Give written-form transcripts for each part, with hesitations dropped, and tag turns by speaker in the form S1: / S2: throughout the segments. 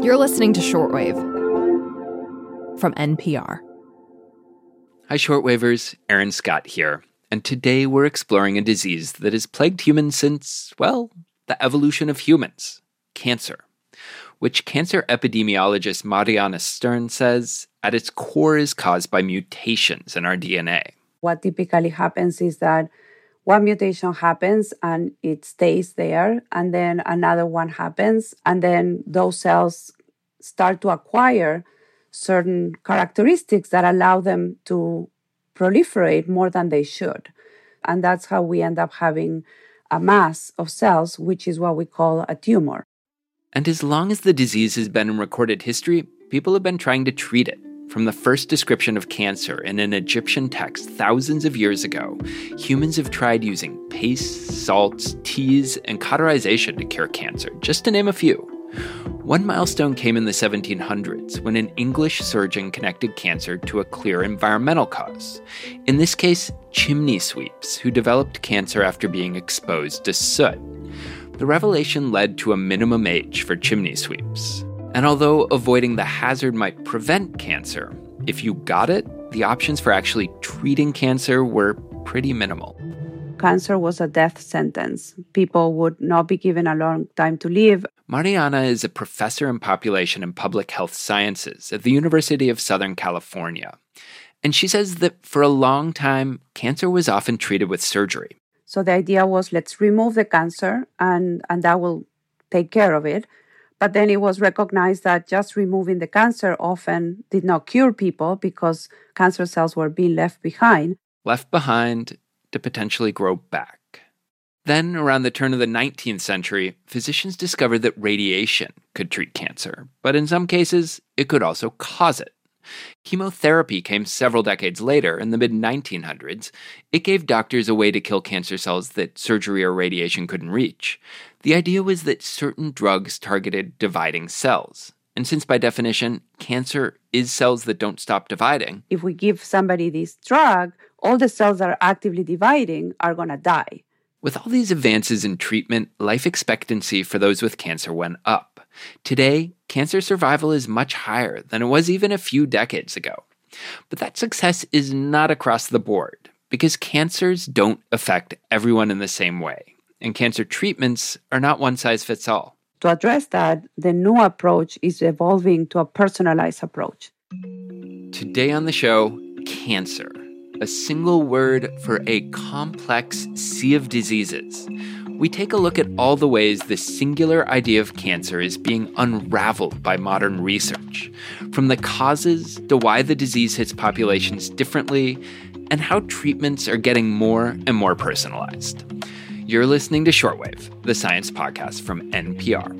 S1: You're listening to Shortwave from NPR.
S2: Hi, Shortwavers. Aaron Scott here. And today we're exploring a disease that has plagued humans since, well, the evolution of humans, cancer, which cancer epidemiologist Mariana Stern says at its core is caused by mutations in our DNA.
S3: What typically happens is that one mutation happens and it stays there, and then another one happens, and then those cells start to acquire certain characteristics that allow them to proliferate more than they should. And that's how we end up having a mass of cells, which is what we call a tumor.
S2: And as long as the disease has been in recorded history, people have been trying to treat it. From the first description of cancer in an Egyptian text thousands of years ago, humans have tried using paste, salts, teas, and cauterization to cure cancer, just to name a few. One milestone came in the 1700s when an English surgeon connected cancer to a clear environmental cause. In this case, chimney sweeps, who developed cancer after being exposed to soot. The revelation led to a minimum age for chimney sweeps. And although avoiding the hazard might prevent cancer, if you got it, the options for actually treating cancer were pretty minimal.
S3: Cancer was a death sentence. People would not be given a long time to live.
S2: Mariana is a professor in population and public health sciences at the University of Southern California. And she says that for a long time, cancer was often treated with surgery.
S3: So the idea was, let's remove the cancer and that will take care of it. But then it was recognized that just removing the cancer often did not cure people because cancer cells were being left behind.
S2: Left behind to potentially grow back. Then, around the turn of the 19th century, physicians discovered that radiation could treat cancer, but in some cases, it could also cause it. Chemotherapy came several decades later, in the mid-1900s. It gave doctors a way to kill cancer cells that surgery or radiation couldn't reach. The idea was that certain drugs targeted dividing cells. And since by definition, cancer is cells that don't stop dividing,
S3: if we give somebody this drug, all the cells that are actively dividing are going to die.
S2: With all these advances in treatment, life expectancy for those with cancer went up. Today, cancer survival is much higher than it was even a few decades ago. But that success is not across the board, because cancers don't affect everyone in the same way, and cancer treatments are not one size fits all.
S3: To address that, the new approach is evolving to a personalized approach.
S2: Today on the show, cancer. A single word for a complex sea of diseases. We take a look at all the ways the singular idea of cancer is being unraveled by modern research, from the causes to why the disease hits populations differently, and how treatments are getting more and more personalized. You're listening to Shortwave, the science podcast from NPR.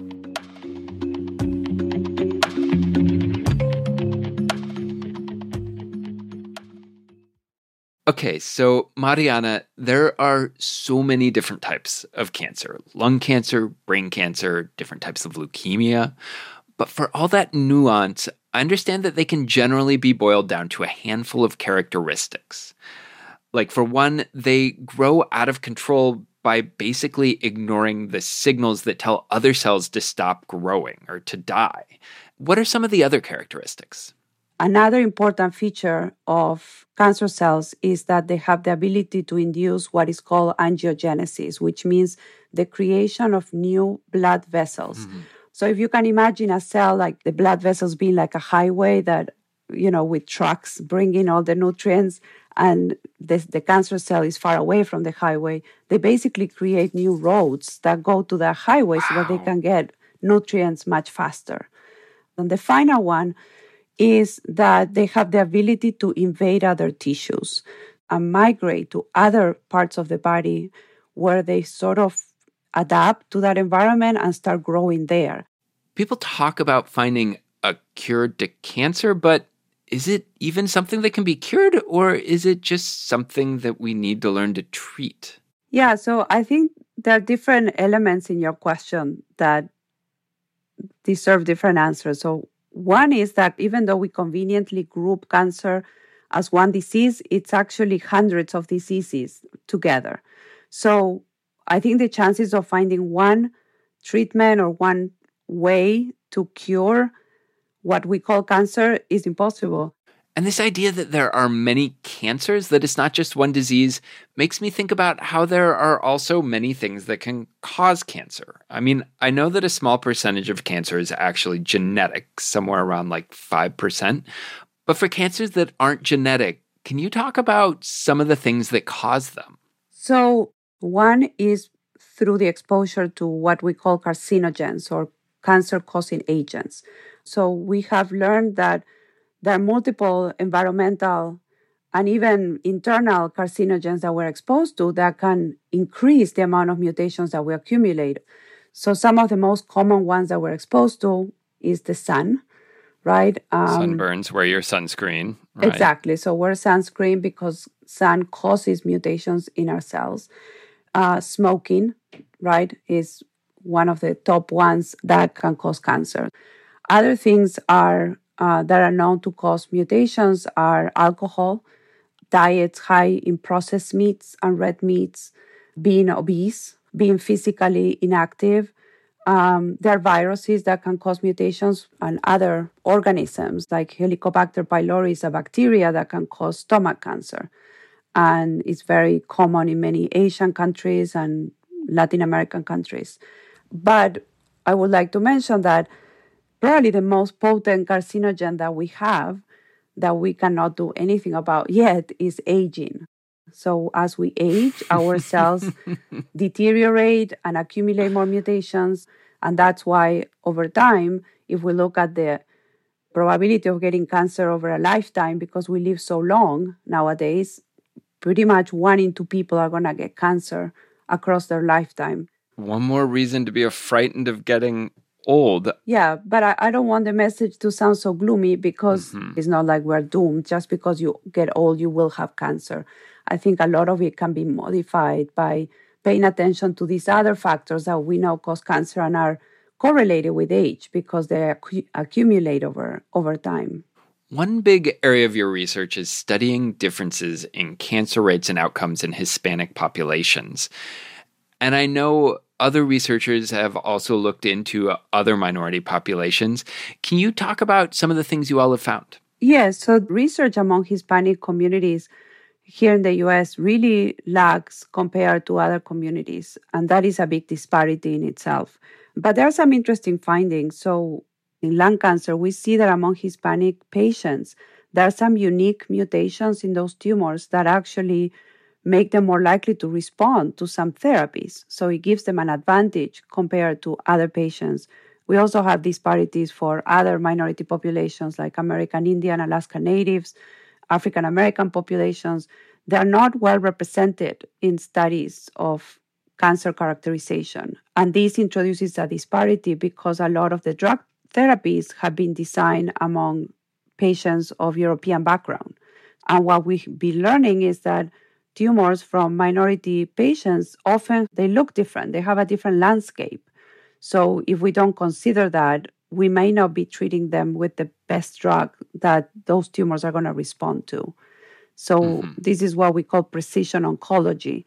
S2: Okay, so Mariana, there are so many different types of cancer. Lung cancer, brain cancer, different types of leukemia. But for all that nuance, I understand that they can generally be boiled down to a handful of characteristics. Like for one, they grow out of control by basically ignoring the signals that tell other cells to stop growing or to die. What are some of the other characteristics?
S3: Another important feature of cancer cells is that they have the ability to induce what is called angiogenesis, which means the creation of new blood vessels. Mm-hmm. So if you can imagine a cell like the blood vessels being like a highway that, with trucks bringing all the nutrients, and the cancer cell is far away from the highway, they basically create new roads that go to the highway so that they can get nutrients much faster. And the final one is that they have the ability to invade other tissues and migrate to other parts of the body where they sort of adapt to that environment and start growing there.
S2: People talk about finding a cure to cancer, but is it even something that can be cured, or is it just something that we need to learn to treat?
S3: Yeah, so I think there are different elements in your question that deserve different answers. So one is that even though we conveniently group cancer as one disease, it's actually hundreds of diseases together. So I think the chances of finding one treatment or one way to cure what we call cancer is impossible.
S2: And this idea that there are many cancers, that it's not just one disease, makes me think about how there are also many things that can cause cancer. I mean, I know that a small percentage of cancer is actually genetic, somewhere around like 5%. But for cancers that aren't genetic, can you talk about some of the things that cause them?
S3: So one is through the exposure to what we call carcinogens or cancer-causing agents. So we have learned that there are multiple environmental and even internal carcinogens that we're exposed to that can increase the amount of mutations that we accumulate. So some of the most common ones that we're exposed to is the sun, right?
S2: Sunburns, wear your sunscreen. Right?
S3: Exactly. So wear sunscreen because sun causes mutations in our cells. Smoking, right, is one of the top ones that can cause cancer. Other things are that are known to cause mutations are alcohol, diets high in processed meats and red meats, being obese, being physically inactive. There are viruses that can cause mutations and other organisms like Helicobacter pylori is a bacteria that can cause stomach cancer. And it's very common in many Asian countries and Latin American countries. But I would like to mention that probably the most potent carcinogen that we have that we cannot do anything about yet is aging. So as we age, our cells deteriorate and accumulate more mutations. And that's why over time, if we look at the probability of getting cancer over a lifetime, because we live so long nowadays, pretty much 1 in 2 people are going to get cancer across their lifetime.
S2: One more reason to be frightened of getting old.
S3: Yeah, but I don't want the message to sound so gloomy because it's not like we're doomed. Just because you get old, you will have cancer. I think a lot of it can be modified by paying attention to these other factors that we know cause cancer and are correlated with age because they accumulate over time.
S2: One big area of your research is studying differences in cancer rates and outcomes in Hispanic populations. And I know other researchers have also looked into other minority populations. Can you talk about some of the things you all have found?
S3: Yes, so research among Hispanic communities here in the U.S. really lags compared to other communities, and that is a big disparity in itself. But there are some interesting findings. So in lung cancer, we see that among Hispanic patients, there are some unique mutations in those tumors that actually make them more likely to respond to some therapies. So it gives them an advantage compared to other patients. We also have disparities for other minority populations like American Indian, Alaska Natives, African American populations. They are not well represented in studies of cancer characterization. And this introduces a disparity because a lot of the drug therapies have been designed among patients of European background. And what we've been learning is that tumors from minority patients, often they look different. They have a different landscape. So if we don't consider that, we may not be treating them with the best drug that those tumors are going to respond to. So this is what we call precision oncology.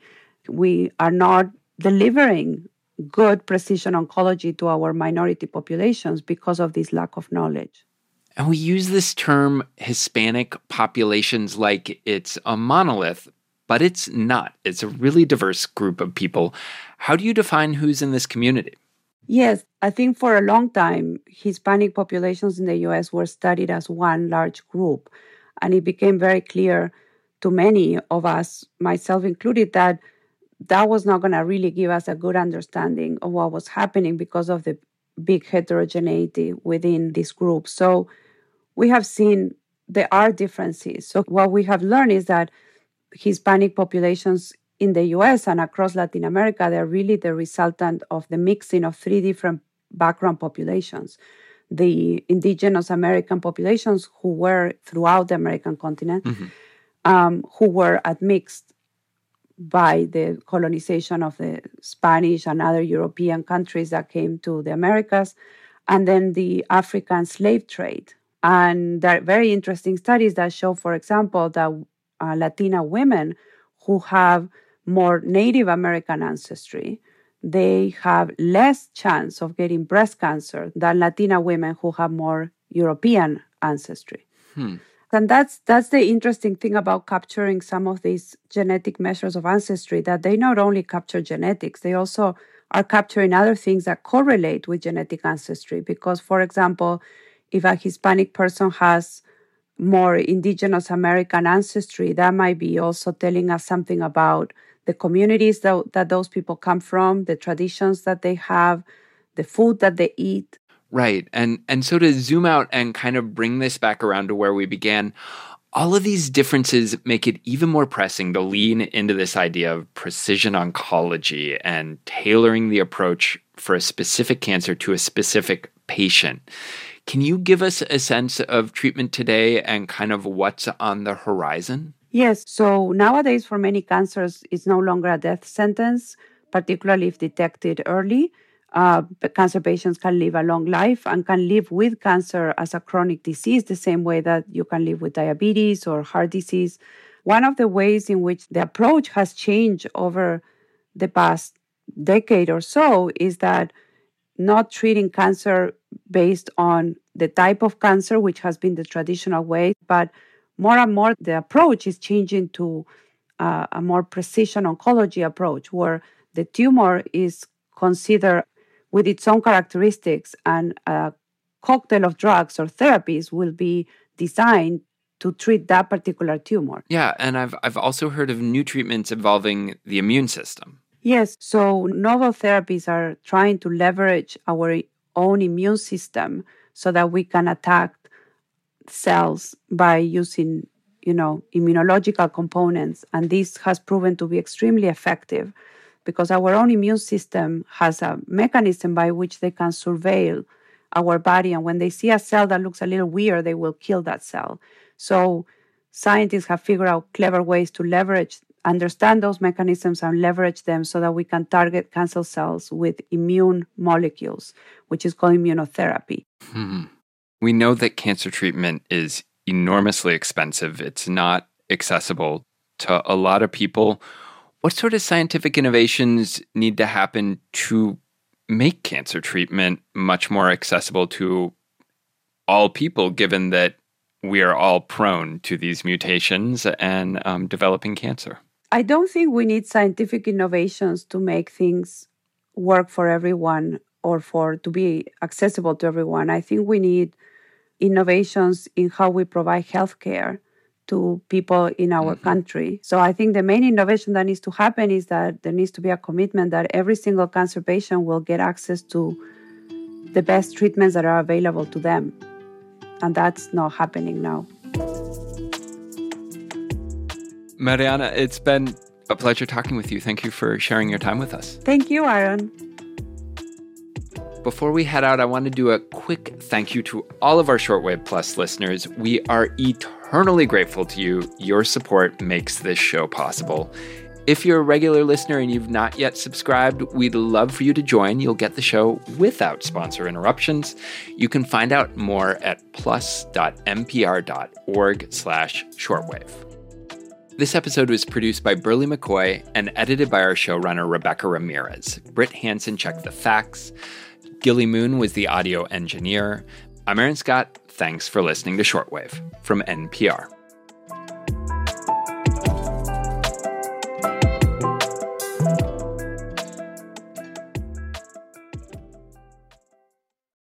S3: We are not delivering good precision oncology to our minority populations because of this lack of knowledge.
S2: And we use this term Hispanic populations like it's a monolith, but it's not. It's a really diverse group of people. How do you define who's in this community?
S3: Yes, I think for a long time, Hispanic populations in the U.S. were studied as one large group. And it became very clear to many of us, myself included, that was not going to really give us a good understanding of what was happening because of the big heterogeneity within this group. So we have seen there are differences. So what we have learned is that Hispanic populations in the US and across Latin America, they're really the resultant of the mixing of 3 different background populations. The indigenous American populations who were throughout the American continent, who were admixed by the colonization of the Spanish and other European countries that came to the Americas, and then the African slave trade. And there are very interesting studies that show, for example, that Latina women who have more Native American ancestry, they have less chance of getting breast cancer than Latina women who have more European ancestry. And that's the interesting thing about capturing some of these genetic measures of ancestry, that they not only capture genetics, they also are capturing other things that correlate with genetic ancestry. Because, for example, if a Hispanic person has more indigenous American ancestry, that might be also telling us something about the communities that those people come from, the traditions that they have, the food that they eat.
S2: Right. And so to zoom out and kind of bring this back around to where we began, all of these differences make it even more pressing to lean into this idea of precision oncology and tailoring the approach for a specific cancer to a specific patient. Can you give us a sense of treatment today and kind of what's on the horizon?
S3: Yes. So nowadays, for many cancers, it's no longer a death sentence, particularly if detected early. Cancer patients can live a long life and can live with cancer as a chronic disease, the same way that you can live with diabetes or heart disease. One of the ways in which the approach has changed over the past decade or so is that not treating cancer based on the type of cancer, which has been the traditional way, but more and more the approach is changing to a more precision oncology approach, where the tumor is considered with its own characteristics, and a cocktail of drugs or therapies will be designed to treat that particular tumor.
S2: Yeah, and I've also heard of new treatments involving the immune system.
S3: Yes, so novel therapies are trying to leverage our own immune system so that we can attack cells by using, immunological components. And this has proven to be extremely effective, because our own immune system has a mechanism by which they can surveil our body. And when they see a cell that looks a little weird, they will kill that cell. So scientists have figured out clever ways to understand those mechanisms and leverage them so that we can target cancer cells with immune molecules, which is called immunotherapy.
S2: We know that cancer treatment is enormously expensive. It's not accessible to a lot of people. What sort of scientific innovations need to happen to make cancer treatment much more accessible to all people, given that we are all prone to these mutations and developing cancer?
S3: I don't think we need scientific innovations to make things work for everyone or to be accessible to everyone. I think we need innovations in how we provide healthcare to people in our country. So I think the main innovation that needs to happen is that there needs to be a commitment that every single cancer patient will get access to the best treatments that are available to them. And that's not happening now.
S2: Mariana, it's been a pleasure talking with you. Thank you for sharing your time with us.
S3: Thank you, Aaron.
S2: Before we head out, I want to do a quick thank you to all of our Shortwave Plus listeners. We are eternally grateful to you. Your support makes this show possible. If you're a regular listener and you've not yet subscribed, we'd love for you to join. You'll get the show without sponsor interruptions. You can find out more at plus.npr.org/shortwave. This episode was produced by Burley McCoy and edited by our showrunner, Rebecca Ramirez. Britt Hansen checked the facts. Gilly Moon was the audio engineer. I'm Aaron Scott. Thanks for listening to Shortwave from NPR.